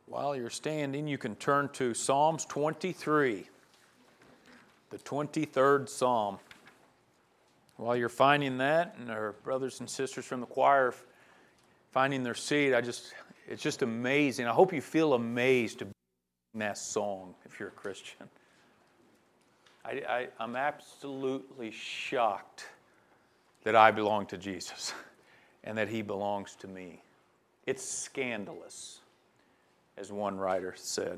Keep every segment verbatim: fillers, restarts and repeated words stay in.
While you're standing, you can turn to Psalms twenty-three, the twenty-third Psalm. While you're finding that, and our brothers and sisters from the choir finding their seat, I just it's just amazing. I hope you feel amazed to be in that song if you're a Christian. I, I, I'm absolutely shocked that I belong to Jesus and that He belongs to me. It's scandalous, as one writer said.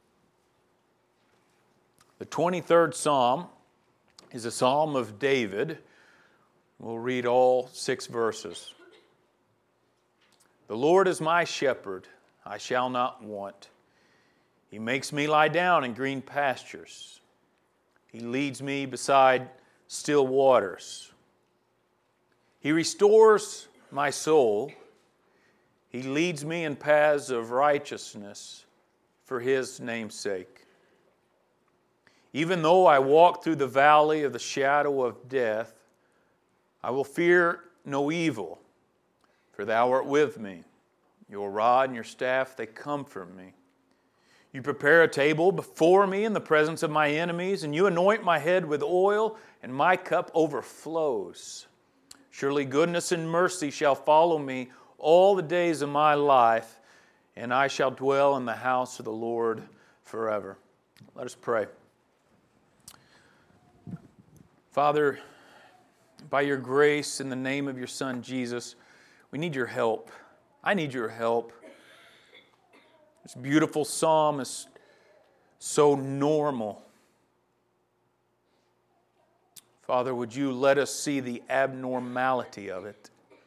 The twenty-third Psalm is a Psalm of David. We'll read all six verses. The Lord is my shepherd, I shall not want. He makes me lie down in green pastures. He leads me beside still waters. He restores my soul. He leads me in paths of righteousness for His name's sake. Even though I walk through the valley of the shadow of death, I will fear no evil, for Thou art with me. Your rod and your staff, they comfort me. You prepare a table before me in the presence of my enemies, and You anoint my head with oil, and my cup overflows. Surely goodness and mercy shall follow me all the days of my life, and I shall dwell in the house of the Lord forever. Let us pray. Father, by Your grace, in the name of Your Son Jesus, we need Your help. I need Your help. This beautiful psalm is so normal. Father, would You let us see the abnormality of it?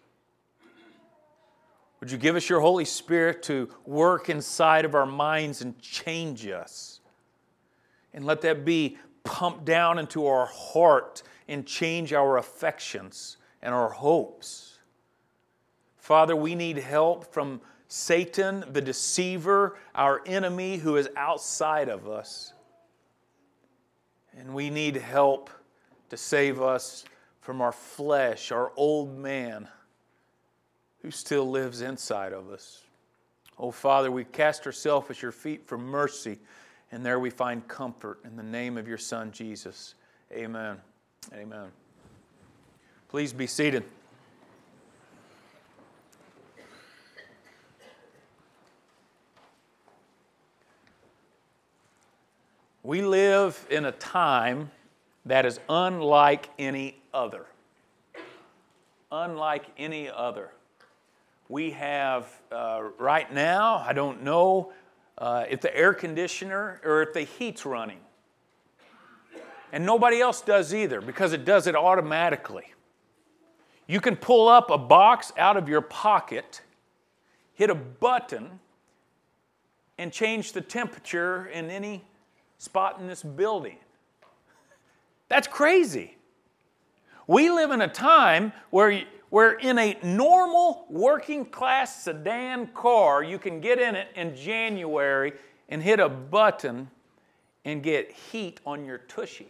Would You give us Your Holy Spirit to work inside of our minds and change us? And let that be pumped down into our heart and change our affections and our hopes. Father, we need help from Satan, the deceiver, our enemy who is outside of us. And we need help to save us from our flesh, our old man who still lives inside of us. Oh, Father, we cast ourselves at Your feet for mercy, and there we find comfort in the name of Your Son, Jesus. Amen. Amen. Please be seated. We live in a time that is unlike any other. Unlike any other. We have, uh, right now, I don't know uh, if the air conditioner or if the heat's running. And nobody else does either because it does it automatically. You can pull up a box out of your pocket, hit a button, and change the temperature in any spot in this building. That's crazy. We live in a time where, where in a normal working class sedan car, you can get in it in January and hit a button and get heat on your tushy.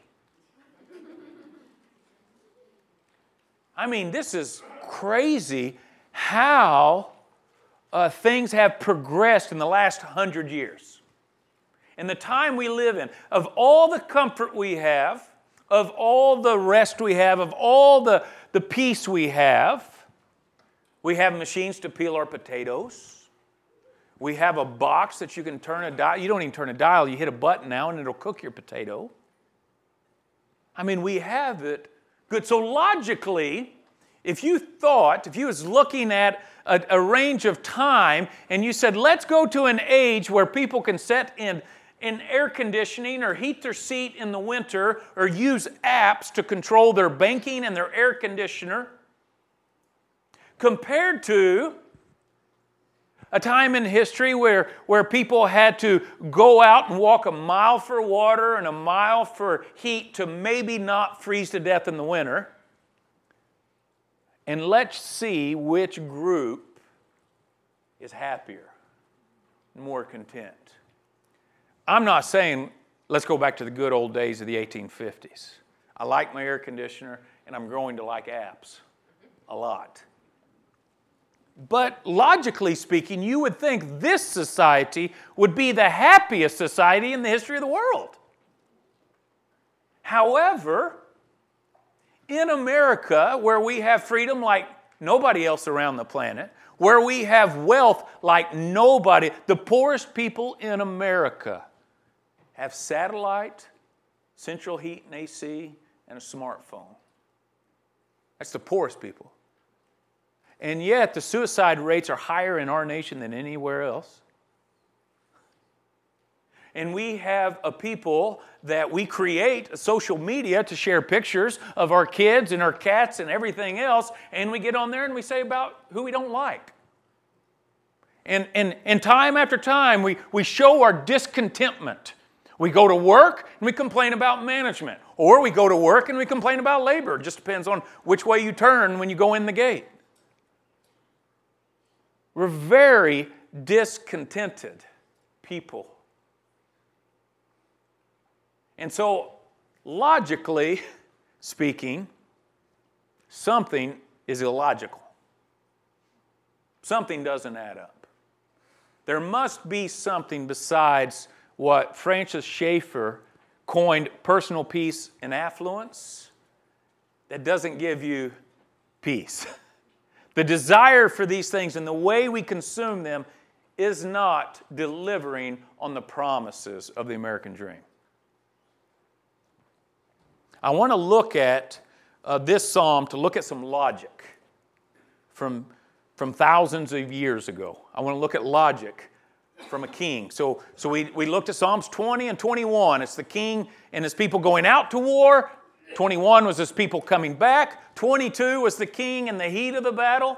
I mean, this is crazy how uh, things have progressed in the last hundred years. In the time we live in, of all the comfort we have, of all the rest we have, of all the, the peace we have, we have machines to peel our potatoes. We have a box that you can turn a dial. You don't even turn a dial. You hit a button now and it'll cook your potato. I mean, we have it good. So logically, if you thought, if you was looking at a, a range of time and you said, let's go to an age where people can sit in in air conditioning or heat their seat in the winter or use apps to control their banking and their air conditioner, compared to a time in history where, where people had to go out and walk a mile for water and a mile for heat to maybe not freeze to death in the winter. And let's see which group is happier, more content. I'm not saying let's go back to the good old days of the eighteen fifties. I like my air conditioner, and I'm growing to like apps a lot. But logically speaking, you would think this society would be the happiest society in the history of the world. However, in America, where we have freedom like nobody else around the planet, where we have wealth like nobody, the poorest people in America have satellite, central heat and A C, and a smartphone. That's the poorest people. And yet the suicide rates are higher in our nation than anywhere else. And we have a people that we create social media to share pictures of our kids and our cats and everything else, and we get on there and we say about who we don't like. And, and, and time after time, we, we show our discontentment. We go to work and we complain about management. Or we go to work and we complain about labor. It just depends on which way you turn when you go in the gate. We're very discontented people. And so, logically speaking, something is illogical. Something doesn't add up. There must be something besides what Francis Schaeffer coined personal peace and affluence that doesn't give you peace. The desire for these things and the way we consume them is not delivering on the promises of the American dream. I want to look at uh, this psalm to look at some logic from, from thousands of years ago. I want to look at logic from a king. So, so we, we looked at Psalms twenty and twenty-one. It's the king and his people going out to war. twenty-one was his people coming back. twenty-two was the king in the heat of the battle.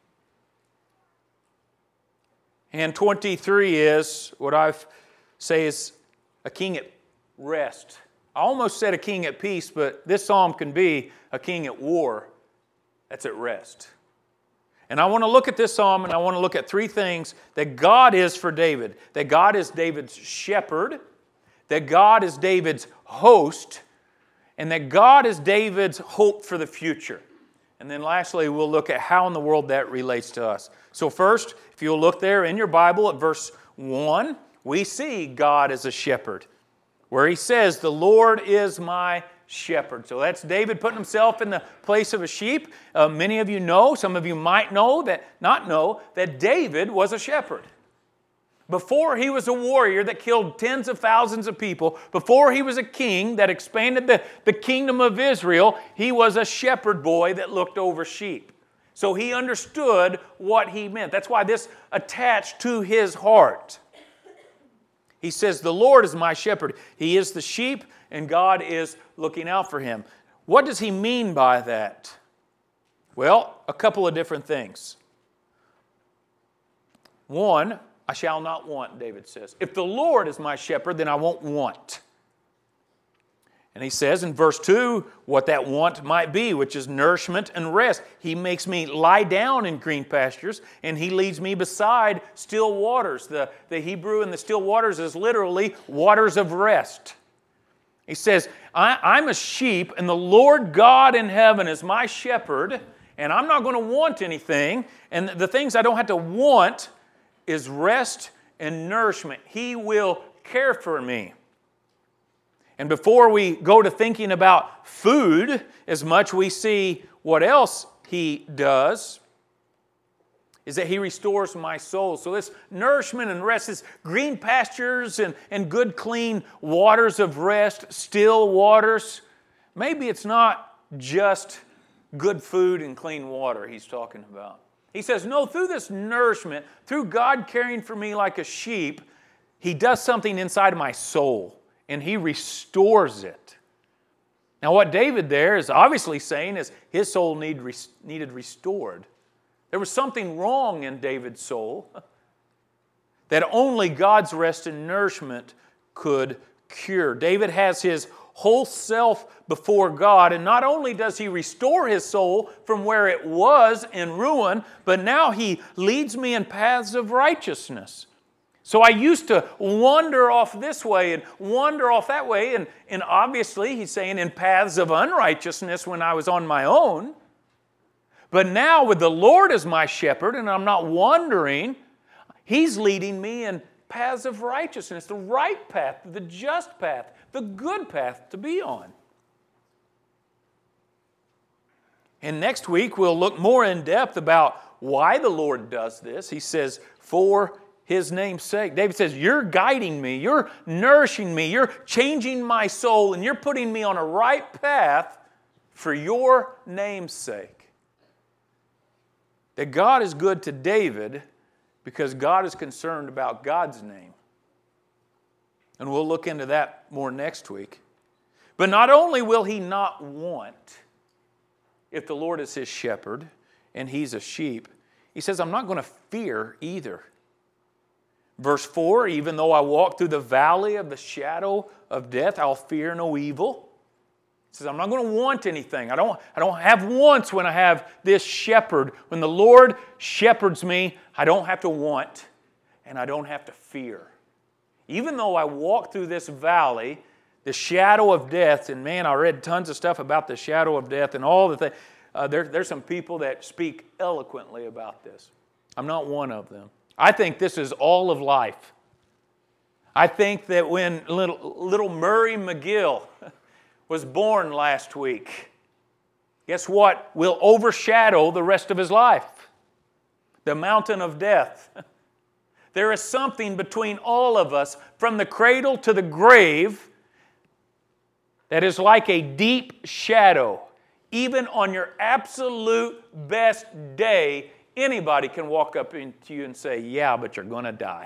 And twenty-three is what I say is a king at rest. I almost said a king at peace, but this psalm can be a king at war that's at rest. And I want to look at this psalm and I want to look at three things that God is for David. That God is David's shepherd, that God is David's host, and that God is David's hope for the future. And then lastly, we'll look at how in the world that relates to us. So first, if you'll look there in your Bible at verse one, we see God as a shepherd, where he says, "The Lord is my shepherd." So that's David putting himself in the place of a sheep. Uh, many of you know, some of you might know, that not know, that David was a shepherd. Before he was a warrior that killed tens of thousands of people, before he was a king that expanded the, the kingdom of Israel, he was a shepherd boy that looked over sheep. So he understood what he meant. That's why this attached to his heart. He says, "The Lord is my shepherd." He is the sheep, and God is looking out for him. What does he mean by that? Well, a couple of different things. One, I shall not want, David says. If the Lord is my shepherd, then I won't want. And he says in verse two what that want might be, which is nourishment and rest. He makes me lie down in green pastures, and he leads me beside still waters. The, the Hebrew in the still waters is literally waters of rest. He says, I, I'm a sheep, and the Lord God in heaven is my shepherd, and I'm not going to want anything. And the things I don't have to want is rest and nourishment. He will care for me. And before we go to thinking about food as much, we see what else he does is that he restores my soul. So this nourishment and rest, this green pastures and, and good clean waters of rest, still waters. Maybe it's not just good food and clean water he's talking about. He says, no, through this nourishment, through God caring for me like a sheep, he does something inside of my soul. And he restores it. Now what David there is obviously saying is his soul need, needed restored. There was something wrong in David's soul that only God's rest and nourishment could cure. David has his whole self before God, and not only does he restore his soul from where it was in ruin, but now he leads me in paths of righteousness. So I used to wander off this way and wander off that way, and, and obviously he's saying in paths of unrighteousness when I was on my own. But now with the Lord as my shepherd, and I'm not wandering, He's leading me in paths of righteousness, the right path, the just path, the good path to be on. And next week we'll look more in depth about why the Lord does this. He says, for His name's sake. David says, you're guiding me, you're nourishing me, you're changing my soul, and you're putting me on a right path for your name's sake. That God is good to David because God is concerned about God's name. And we'll look into that more next week. But not only will he not want if the Lord is his shepherd and he's a sheep, he says, I'm not going to fear either. Verse four, even though I walk through the valley of the shadow of death, I'll fear no evil. He says, I'm not going to want anything. I don't, I don't have wants when I have this shepherd. When the Lord shepherds me, I don't have to want and I don't have to fear. Even though I walk through this valley, the shadow of death, and man, I read tons of stuff about the shadow of death and all the things. Uh, there, there's some people that speak eloquently about this. I'm not one of them. I think this is all of life. I think that when little, little Murray McGill was born last week, guess what will overshadow the rest of his life? The mountain of death. There is something between all of us from the cradle to the grave that is like a deep shadow. Even on your absolute best day, anybody can walk up into you and say, yeah, but you're going to die.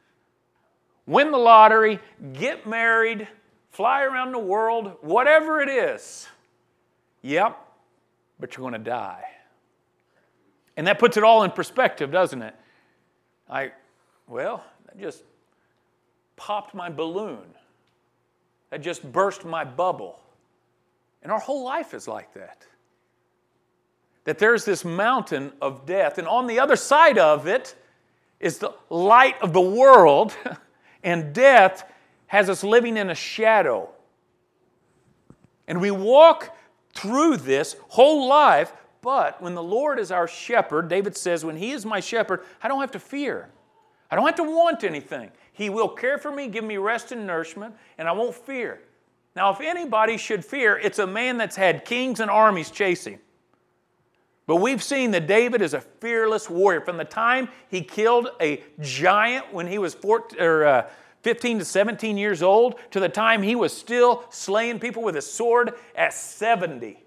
Win the lottery, get married, fly around the world, whatever it is. Yep, but you're going to die. And that puts it all in perspective, doesn't it? I, well, that just popped my balloon. That just burst my bubble. And our whole life is like that. That there's this mountain of death, and on the other side of it is the light of the world, and death has us living in a shadow. And we walk through this whole life, but when the Lord is our shepherd, David says, when He is my shepherd, I don't have to fear. I don't have to want anything. He will care for me, give me rest and nourishment, and I won't fear. Now, if anybody should fear, it's a man that's had kings and armies chasing. But we've seen that David is a fearless warrior. From the time he killed a giant when he was fourteen, or, uh, fifteen to seventeen years old to the time he was still slaying people with a sword at seventy.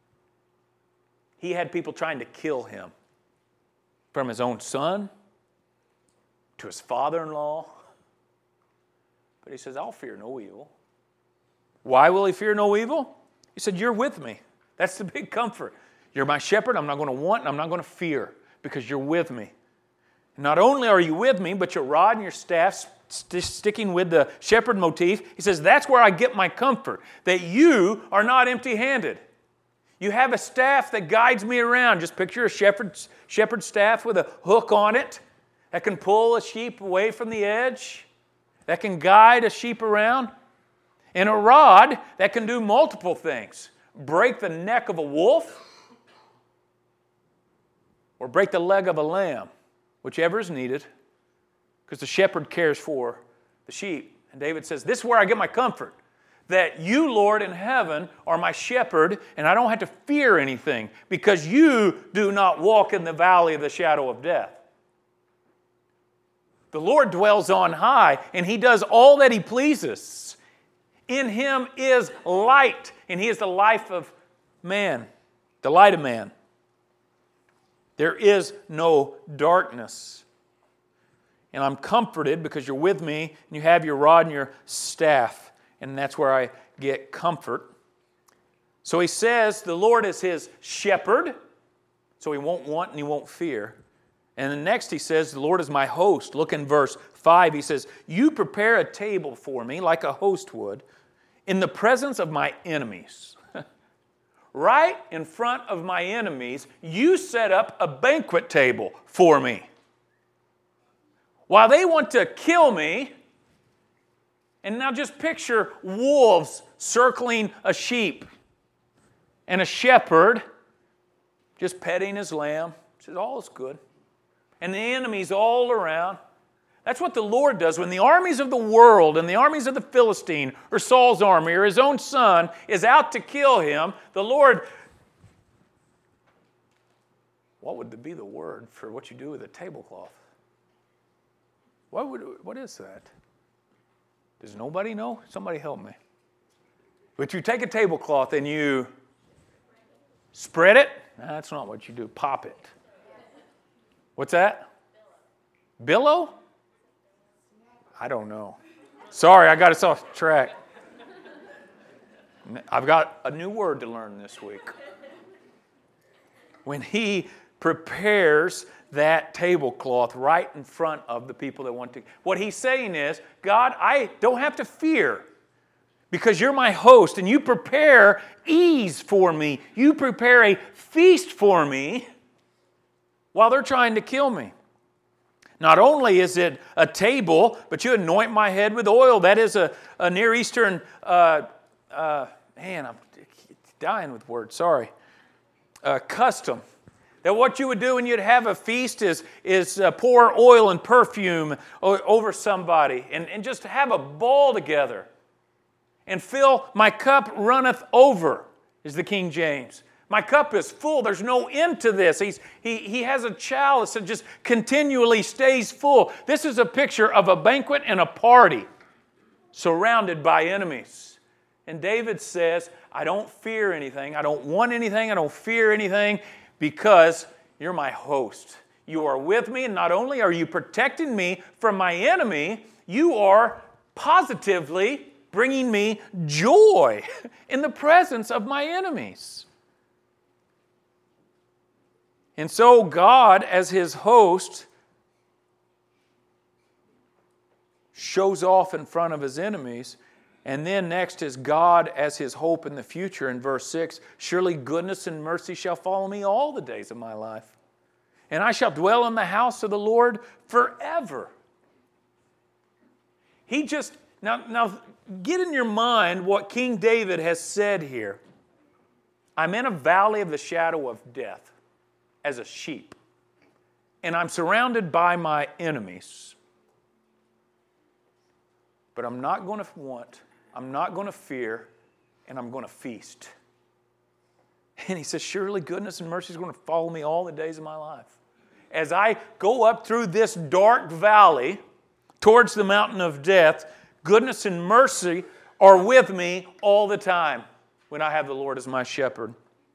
He had people trying to kill him. From his own son to his father-in-law. But he says, I'll fear no evil. Why will he fear no evil? He said, you're with me. That's the big comfort. You're my shepherd. I'm not going to want and I'm not going to fear because you're with me. Not only are you with me, but your rod and your staff, st- sticking with the shepherd motif, he says, that's where I get my comfort, that you are not empty-handed. You have a staff that guides me around. Just picture a shepherd's, shepherd's staff with a hook on it that can pull a sheep away from the edge, that can guide a sheep around. And a rod that can do multiple things. Break the neck of a wolf or break the leg of a lamb, whichever is needed, because the shepherd cares for the sheep. And David says, this is where I get my comfort, that you, Lord, in heaven are my shepherd, and I don't have to fear anything because you do not walk in the valley of the shadow of death. The Lord dwells on high, and He does all that He pleases. In Him is light, and He is the life of man, the light of man. There is no darkness. And I'm comforted because you're with me, and you have your rod and your staff, and that's where I get comfort. So he says the Lord is his shepherd, so he won't want and he won't fear. And then next he says, the Lord is my host. Look in verse five. He says, you prepare a table for me like a host would in the presence of my enemies. Right in front of my enemies, you set up a banquet table for me. While they want to kill me, and now just picture wolves circling a sheep and a shepherd just petting his lamb. He says, all is good. And the enemy's all around. That's what the Lord does. When the armies of the world and the armies of the Philistine or Saul's army or his own son is out to kill him, the Lord, what would be the word for what you do with a tablecloth? What would, what is that? Does nobody know? Somebody help me. But you take a tablecloth and you spread it. No, that's not what you do. Pop it. What's that? Billow? I don't know. Sorry, I got us off track. I've got a new word to learn this week. When he prepares that tablecloth right in front of the people that want to. What he's saying is, God, I don't have to fear because you're my host and you prepare ease for me. You prepare a feast for me while they're trying to kill me. Not only is it a table, but you anoint my head with oil. That is a, a Near Eastern, uh, uh, man, I'm dying with words, sorry, uh, custom. That what you would do when you'd have a feast is, is uh, pour oil and perfume o- over somebody and, and just have a ball together. And fill, my cup runneth over, is the King James. My cup is full. There's no end to this. He's, he, he has a chalice that just continually stays full. This is a picture of a banquet and a party surrounded by enemies. And David says, I don't fear anything. I don't want anything. I don't fear anything because you're my host. You are with me, and not only are you protecting me from my enemy, you are positively bringing me joy in the presence of my enemies. And so God, as his host, shows off in front of his enemies. And then next is God as his hope in the future in verse six. Surely goodness and mercy shall follow me all the days of my life. And I shall dwell in the house of the Lord forever. He just, now, now get in your mind what King David has said here. I'm in a valley of the shadow of death as a sheep. And I'm surrounded by my enemies. But I'm not going to want, I'm not going to fear, and I'm going to feast. And he says, surely goodness and mercy is going to follow me all the days of my life. As I go up through this dark valley towards the mountain of death, goodness and mercy are with me all the time when I have the Lord as my shepherd.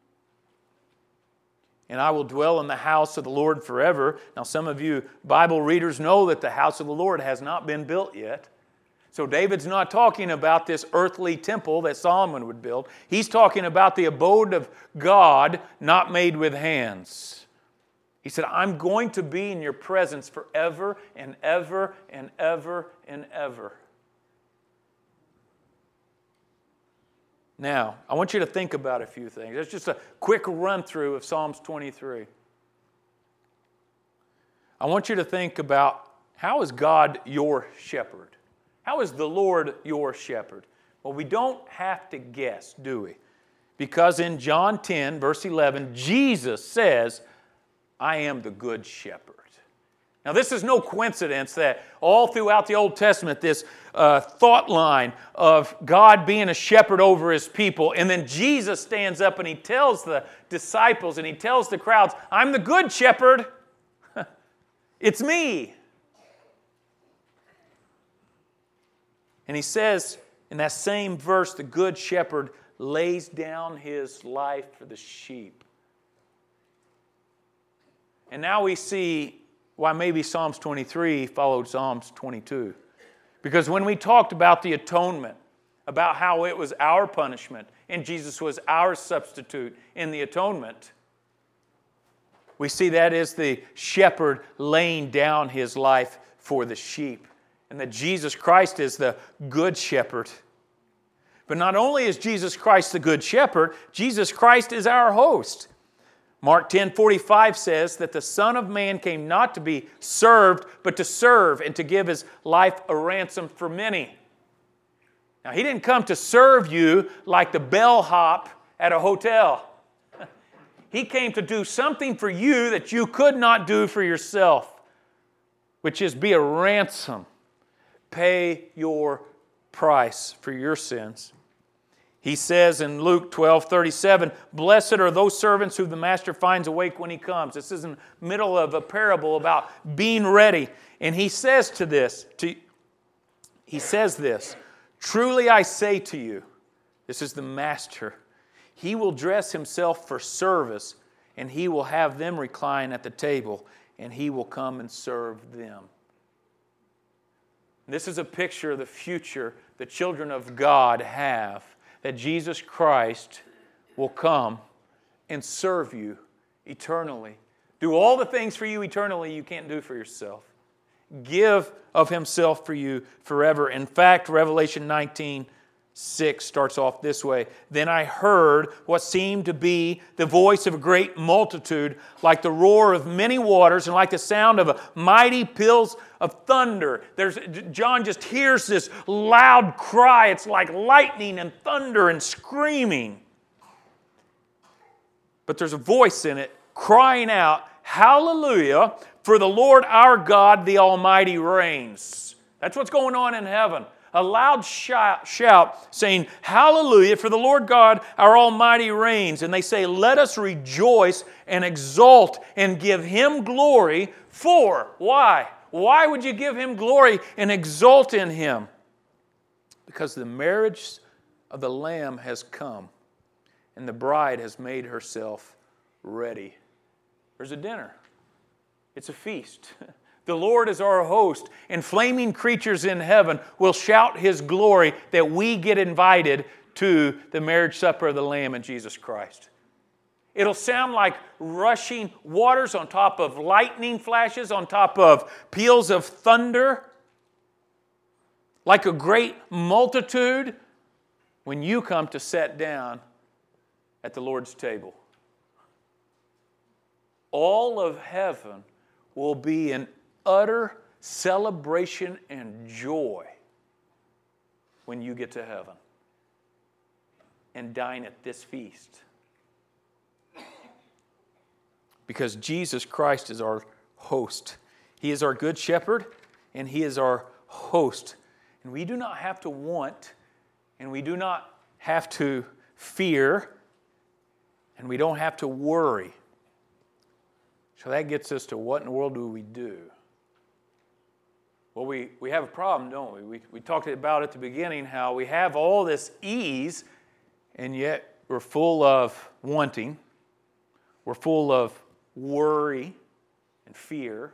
And I will dwell in the house of the Lord forever. Now, some of you Bible readers know that the house of the Lord has not been built yet. So David's not talking about this earthly temple that Solomon would build. He's talking about the abode of God not made with hands. He said, I'm going to be in your presence forever and ever and ever and ever. Now, I want you to think about a few things. It's just a quick run-through of Psalms twenty-three. I want you to think about, how is God your shepherd? How is the Lord your shepherd? Well, we don't have to guess, do we? Because in John ten, verse eleven, Jesus says, I am the good shepherd. Now, this is no coincidence that all throughout the Old Testament, this uh, thought line of God being a shepherd over his people, and then Jesus stands up and he tells the disciples and he tells the crowds, I'm the good shepherd. It's me. And he says in that same verse, the good shepherd lays down his life for the sheep. And now we see why maybe Psalms twenty-three followed Psalms twenty-two. Because when we talked about the atonement, about how it was our punishment, and Jesus was our substitute in the atonement, we see that is the shepherd laying down his life for the sheep. And that Jesus Christ is the good shepherd. But not only is Jesus Christ the good shepherd, Jesus Christ is our host. Mark ten forty-five says that the Son of Man came not to be served, but to serve and to give his life a ransom for many. Now, he didn't come to serve you like the bellhop at a hotel. He came to do something for you that you could not do for yourself, which is be a ransom. Pay your price for your sins. He says in Luke twelve thirty-seven, blessed are those servants who the master finds awake when he comes. This is in the middle of a parable about being ready. And he says to this, to, he says this, truly I say to you, this is the master, he will dress himself for service, and he will have them recline at the table, and he will come and serve them. This is a picture of the future the children of God have, that Jesus Christ will come and serve you eternally. Do all the things for you eternally you can't do for yourself. Give of himself for you forever. In fact, Revelation nineteen six starts off this way. Then I heard what seemed to be the voice of a great multitude, like the roar of many waters and like the sound of a mighty peals of thunder. There's, John just hears this loud cry. It's like lightning and thunder and screaming. But there's a voice in it crying out, hallelujah, for the Lord our God, the Almighty reigns. That's what's going on in heaven. A loud shout, shout saying, hallelujah, for the Lord God our Almighty reigns. And they say, let us rejoice and exult and give Him glory for. Why? Why would you give Him glory and exult in Him? Because the marriage of the Lamb has come and the bride has made herself ready. There's a dinner. It's a feast. The Lord is our host, and flaming creatures in heaven will shout His glory that we get invited to the marriage supper of the Lamb and Jesus Christ. It'll sound like rushing waters on top of lightning flashes, on top of peals of thunder, like a great multitude when you come to sit down at the Lord's table. All of heaven will be in utter celebration and joy when you get to heaven and dine at this feast. Because Jesus Christ is our host. He is our good shepherd and He is our host. And we do not have to want, and we do not have to fear, and we don't have to worry. So that gets us to what in the world do we do? Well, we, we have a problem, don't we? we? We talked about at the beginning how we have all this ease, and yet we're full of wanting. We're full of worry and fear.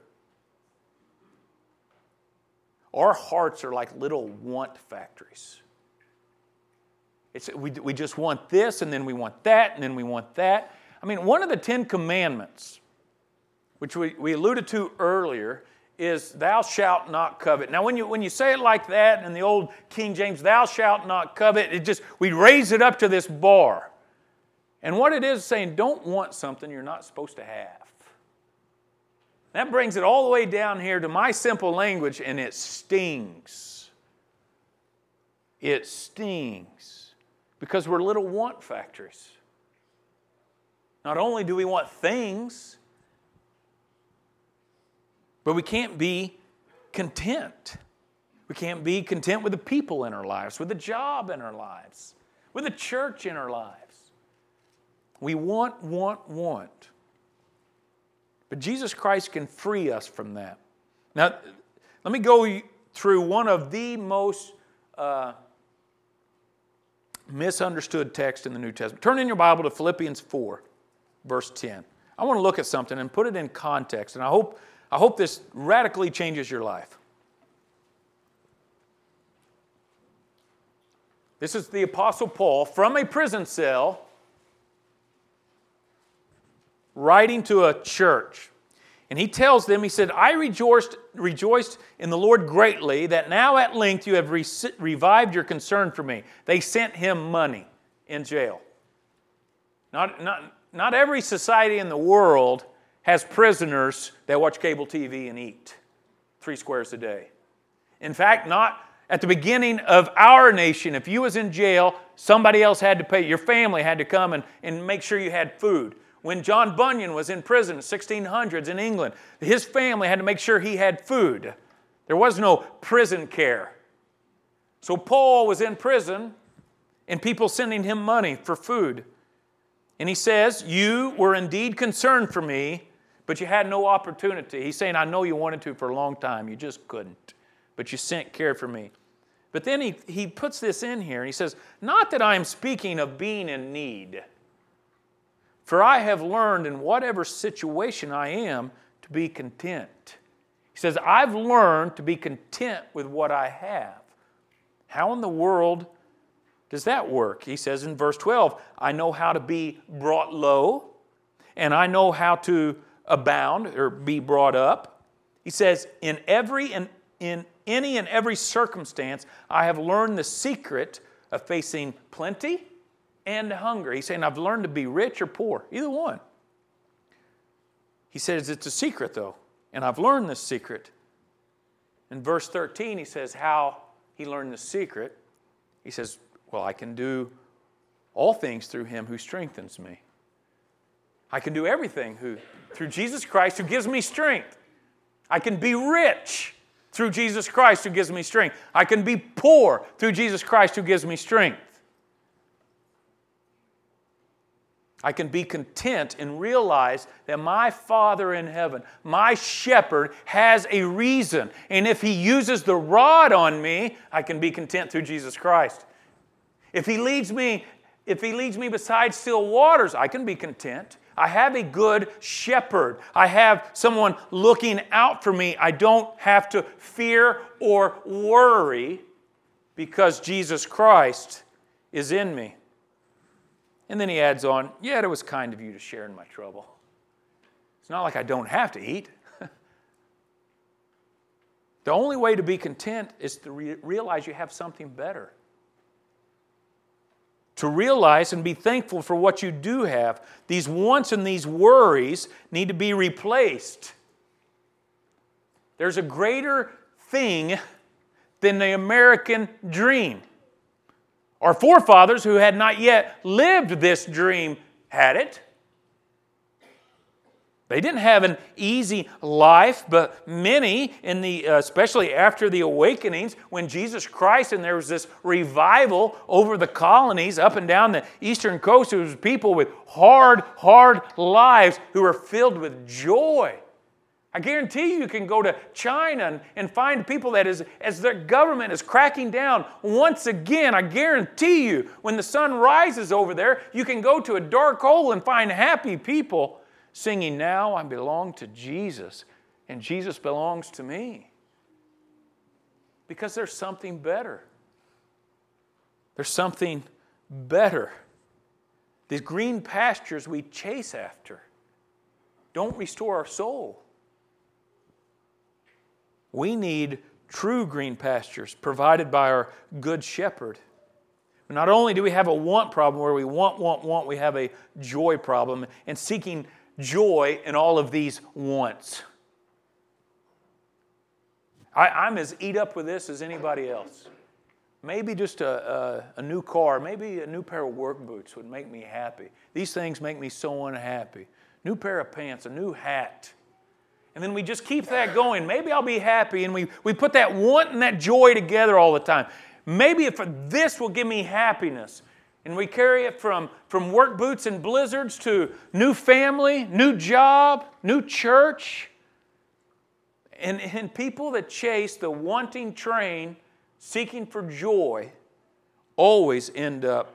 Our hearts are like little want factories. It's, we, we just want this, and then we want that, and then we want that. I mean, one of the Ten Commandments, which we, we alluded to earlier, is thou shalt not covet. Now, when you when you say it like that in the old King James, thou shalt not covet, it just we raise it up to this bar. And what it is saying, don't want something you're not supposed to have. That brings it all the way down here to my simple language, and it stings. It stings. Because we're little want factories. Not only do we want things, but we can't be content. We can't be content with the people in our lives, with the job in our lives, with the church in our lives. We want, want, want. But Jesus Christ can free us from that. Now, let me go through one of the most uh, misunderstood texts in the New Testament. Turn in your Bible to Philippians four, verse ten. I want to look at something and put it in context, and I hope I hope this radically changes your life. This is the Apostle Paul from a prison cell writing to a church. And he tells them, he said, I rejoiced, rejoiced in the Lord greatly that now at length you have re- revived your concern for me. They sent him money in jail. Not, not, not every society in the world has prisoners that watch cable T V and eat three squares a day. In fact, not at the beginning of our nation, if you was in jail, somebody else had to pay. Your family had to come and, and make sure you had food. When John Bunyan was in prison in the sixteen hundreds in England, his family had to make sure he had food. There was no prison care. So Paul was in prison and people sending him money for food. And he says, you were indeed concerned for me, but you had no opportunity. He's saying, I know you wanted to for a long time. You just couldn't. But you sent care for me. But then he, he puts this in here and he says, not that I am speaking of being in need, for I have learned in whatever situation I am to be content. He says, I've learned to be content with what I have. How in the world does that work? He says in verse twelve, I know how to be brought low, and I know how to abound or be brought up. He says, in every and in any and every circumstance, I have learned the secret of facing plenty and hunger. He's saying, I've learned to be rich or poor, either one. He says, it's a secret though, and I've learned this secret. In verse thirteen, he says how he learned the secret. He says, well, I can do all things through him who strengthens me. I can do everything who, through Jesus Christ who gives me strength. I can be rich through Jesus Christ who gives me strength. I can be poor through Jesus Christ who gives me strength. I can be content and realize that my Father in heaven, my shepherd, has a reason. And if He uses the rod on me, I can be content through Jesus Christ. If He leads me, if He leads me beside still waters, I can be content. I have a good shepherd. I have someone looking out for me. I don't have to fear or worry because Jesus Christ is in me. And then he adds on, yet it was kind of you to share in my trouble. It's not like I don't have to eat. The only way to be content is to re- realize you have something better. To realize and be thankful for what you do have. These wants and these worries need to be replaced. There's a greater thing than the American dream. Our forefathers who had not yet lived this dream had it. They didn't have an easy life, but many, in the, uh, especially after the awakenings, when Jesus Christ, and there was this revival over the colonies up and down the eastern coast, there was people with hard, hard lives who were filled with joy. I guarantee you, you can go to China and, and find people that is, as their government is cracking down once again, I guarantee you, when the sun rises over there, you can go to a dark hole and find happy people singing, now I belong to Jesus, and Jesus belongs to me. Because there's something better. There's something better. These green pastures we chase after don't restore our soul. We need true green pastures provided by our good shepherd. Not only do we have a want problem where we want, want, want, we have a joy problem and seeking joy in all of these wants. I, I'm as eat up with this as anybody else. Maybe just a, a, a new car, maybe a new pair of work boots would make me happy. These things make me so unhappy. New pair of pants, a new hat. And then we just keep that going. Maybe I'll be happy. And we, we put that want and that joy together all the time. Maybe if this will give me happiness. And we carry it from, from work boots and blizzards to new family, new job, new church. And, and people that chase the wanting train, seeking for joy, always end up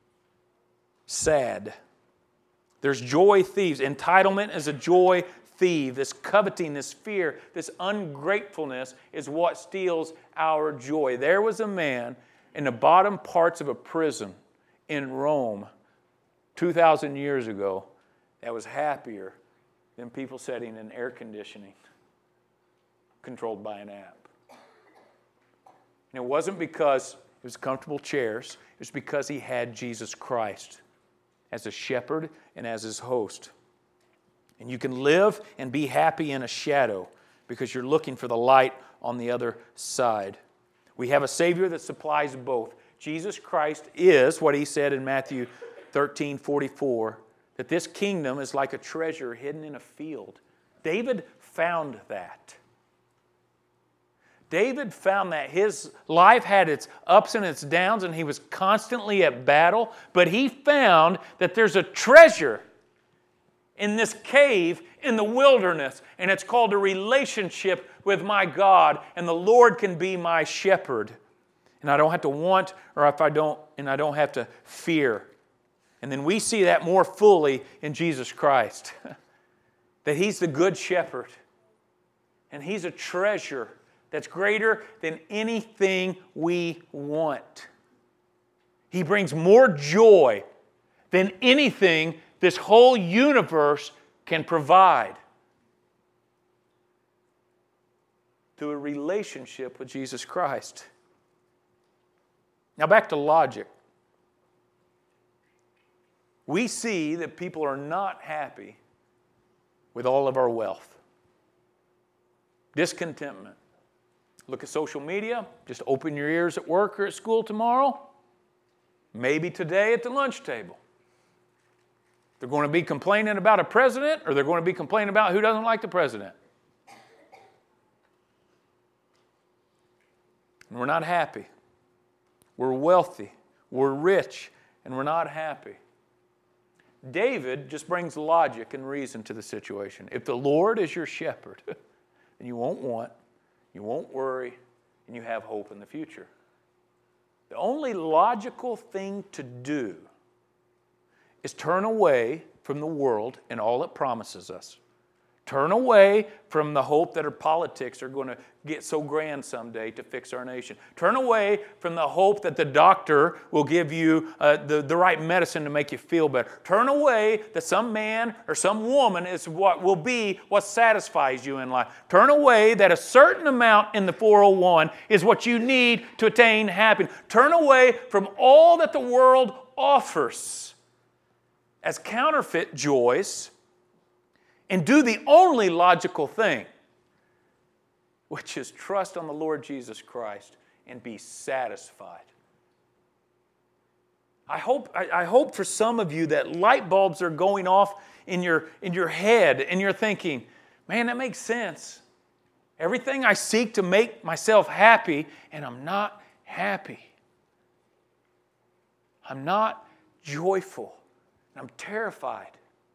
sad. There's joy thieves. Entitlement is a joy thief. This coveting, this fear, this ungratefulness is what steals our joy. There was a man in the bottom parts of a prison in Rome two thousand years ago that was happier than people sitting in air conditioning controlled by an app. And it wasn't because it was comfortable chairs. It was because he had Jesus Christ as a shepherd and as his host. And you can live and be happy in a shadow because you're looking for the light on the other side. We have a Savior that supplies both. Jesus Christ is what He said in Matthew thirteen forty-four, that this kingdom is like a treasure hidden in a field. David found that. David found that his life had its ups and its downs, and he was constantly at battle, but he found that there's a treasure in this cave in the wilderness, and it's called a relationship with my God, and the Lord can be my shepherd. And I don't have to want, or if I don't, and I don't have to fear. And then we see that more fully in Jesus Christ. That He's the good shepherd. And He's a treasure that's greater than anything we want. He brings more joy than anything this whole universe can provide. Through a relationship with Jesus Christ. Now back to logic. We see that people are not happy with all of our wealth. Discontentment. Look at social media. Just open your ears at work or at school tomorrow. Maybe today at the lunch table. They're going to be complaining about a president, or they're going to be complaining about who doesn't like the president. And we're not happy. We're wealthy. We're rich. And we're not happy. David just brings logic and reason to the situation. If the Lord is your shepherd, then you won't want, you won't worry, and you have hope in the future. The only logical thing to do is turn away from the world and all it promises us. Turn away from the hope that our politics are going to get so grand someday to fix our nation. Turn away from the hope that the doctor will give you uh, the, the right medicine to make you feel better. Turn away that some man or some woman is what will be what satisfies you in life. Turn away that a certain amount in the four oh one is what you need to attain happiness. Turn away from all that the world offers as counterfeit joys, and do the only logical thing, which is trust on the Lord Jesus Christ and be satisfied. I hope, I, I hope for some of you that light bulbs are going off in your, in your head and you're thinking, man, that makes sense. Everything I seek to make myself happy, and I'm not happy. I'm not joyful. I'm terrified.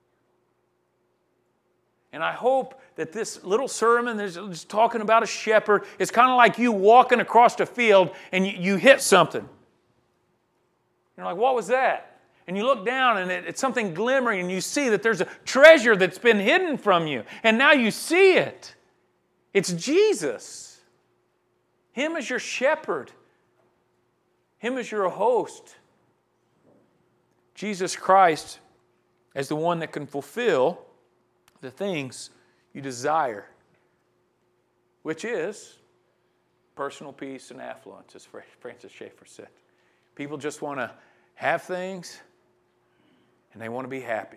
And I hope that this little sermon that's just talking about a shepherd is kind of like you walking across a field and you, you hit something. You're like, what was that? And you look down and it, it's something glimmering and you see that there's a treasure that's been hidden from you. And now you see it. It's Jesus. Him as your shepherd. Him as your host. Jesus Christ as the one that can fulfill the things you desire, which is personal peace and affluence, as Francis Schaeffer said. People just want to have things and they want to be happy.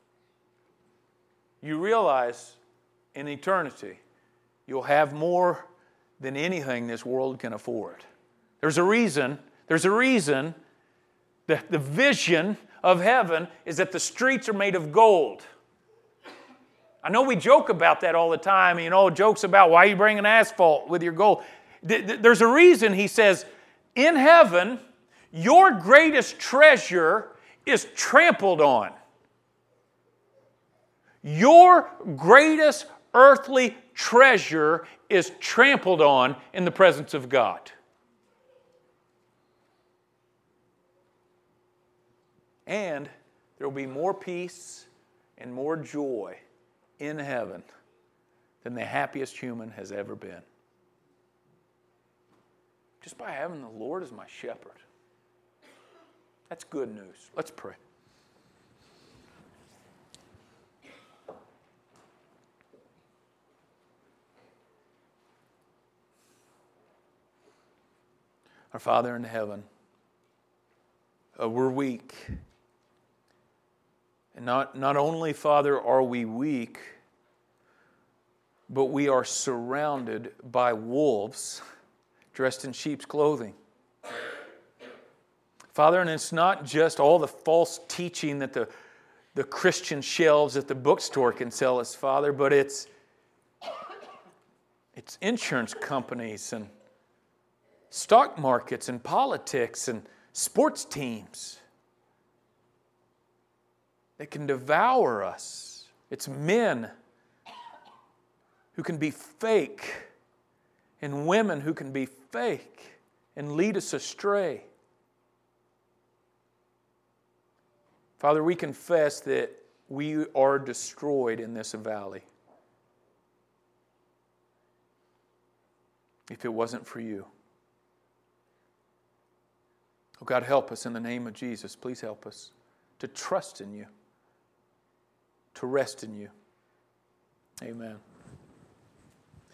You realize in eternity you'll have more than anything this world can afford. There's a reason, there's a reason that the vision of heaven is that the streets are made of gold. I know we joke about that all the time. You know, jokes about why you bringing asphalt with your gold. There's a reason he says, in heaven, your greatest treasure is trampled on. Your greatest earthly treasure is trampled on in the presence of God. And there will be more peace and more joy in heaven than the happiest human has ever been. Just by having the Lord as my shepherd. That's good news. Let's pray. Our Father in heaven, uh, we're weak. And not, not only, Father, are we weak, but we are surrounded by wolves dressed in sheep's clothing. Father, and it's not just all the false teaching that the the Christian shelves at the bookstore can sell us, Father, but it's, it's insurance companies and stock markets and politics and sports teams that can devour us. It's men who can be fake and women who can be fake and lead us astray. Father, we confess that we are destroyed in this valley. If it wasn't for you. Oh God, help us in the name of Jesus. Please help us to trust in you, to rest in you. Amen.